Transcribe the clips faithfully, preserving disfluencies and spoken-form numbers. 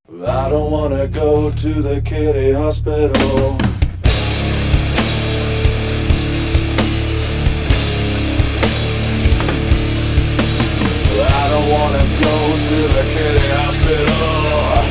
I don't wanna go to the kitty hospital. I don't wanna go to the kitty hospital.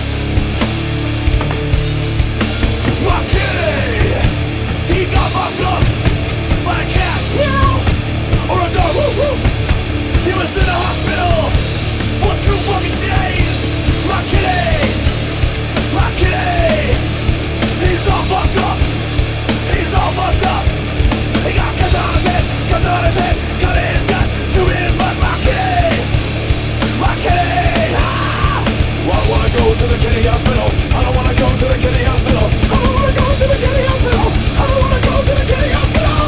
My kitty, he got fucked up by a cat, meow, or a dog, woof woof. He was in the hospital for two fucking days. My kitty, my kitty, he's all fucked up. He's all fucked up. He got cuts on his head, cuts on his head, cut in his gut, two in his butt. My kitty, my kitty. Ah! Well, I wanna go to the kitty hospital. I don't wanna go to the kitty hospital. I don't wanna go to the kitty hospital. I don't wanna go to the kitty hospital.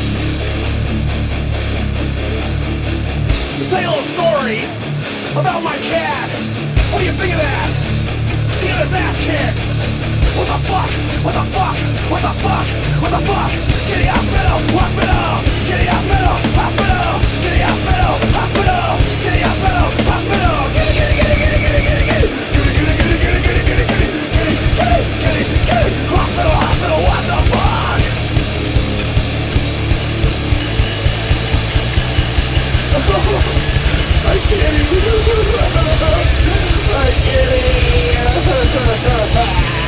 I'll tell you a little story about my cat. What do you think of that? He got his ass kicked. What the fuck? What the fuck? What the fuck? What the fuck? Kitty hospital, hospital, kitty hospital, hospital, kitty hospital, hospital, kitty hospital, hospital, kitty, kitty, kitty, kitty, kitty, kitty, kitty, kitty, kitty, kitty, kitty, kitty, kitty, kitty, kitty, kitty, kitty, hospital, hospital, what the fuck? I can't even. I can't.